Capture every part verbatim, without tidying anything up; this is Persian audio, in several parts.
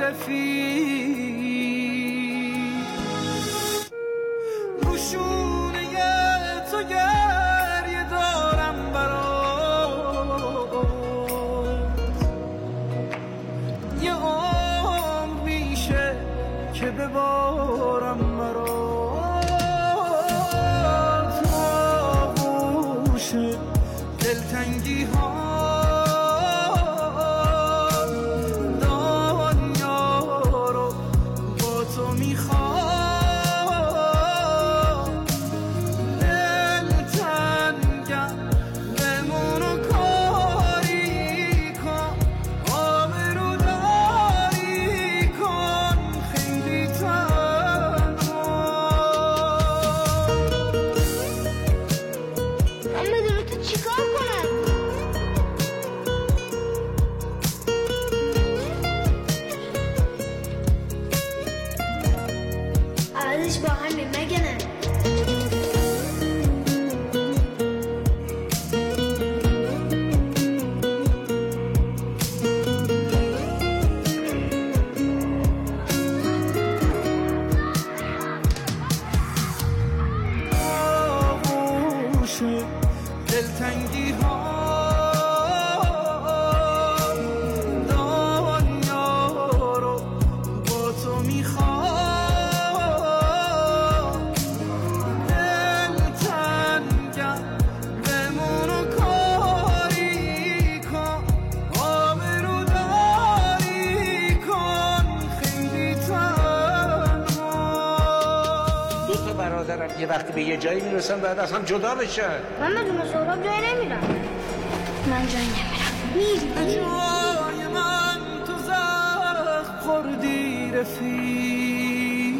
رفیق روشونه تو گریه دارم برات یه عمر میشه که ببارم برات آغوش دلتنگی ها با همین مگه آغوش دلتنگی ها دنیا رو با تو میخوام برادرم یه وقتی به یه جایی میرسن باید از هم جدا بشن. من بدون سهراب جایی نمیرم. من جایی نمیرم. میری جای من تو زخم خوردی رفیق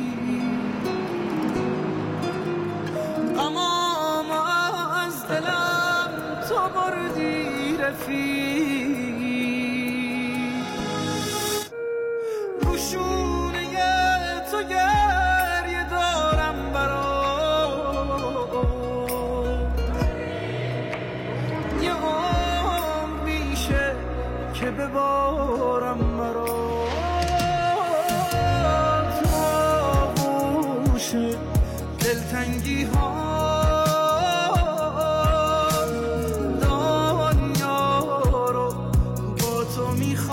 اما از دلم تو بردی رفیق روشونه تو گریه دارم که ببارم مرات آغوش دلتنگی ها دنیا رو با تو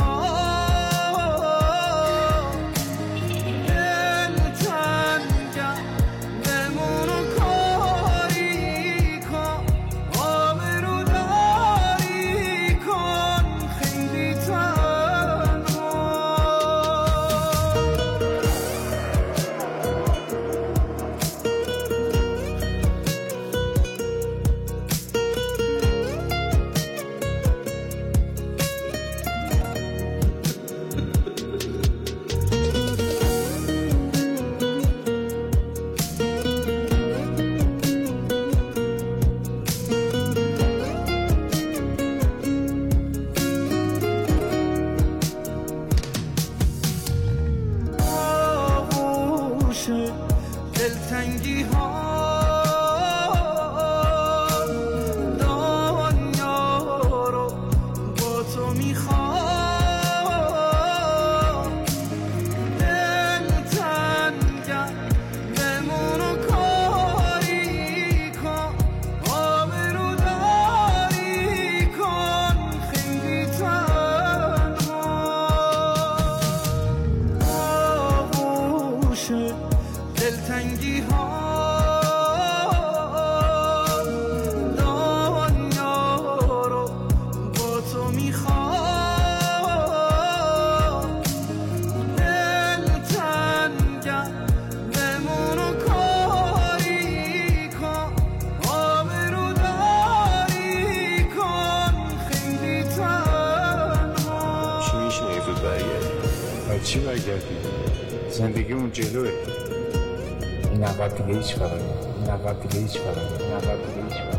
میخوام دلتنگم بمون و کاری کن آبرو داری کن خیلی دلتنگی ها دنیا رو با تو میخوام دلتنگم بمون و کاری کن آبرو داری کن خیلی تنها آغوش دلتنگی ها دنیا رو با تو میخوام دلتنگم بمون و کاری کن آبرو داری کن خیلی تنها چی میشه یه زود برگردی؟ باید چی برگردی؟ زندگی اون جلوه این عقب دیگه هیچ فرقی این عقب دیگه هیچ فرقی این عقب دیگه هیچ فرقی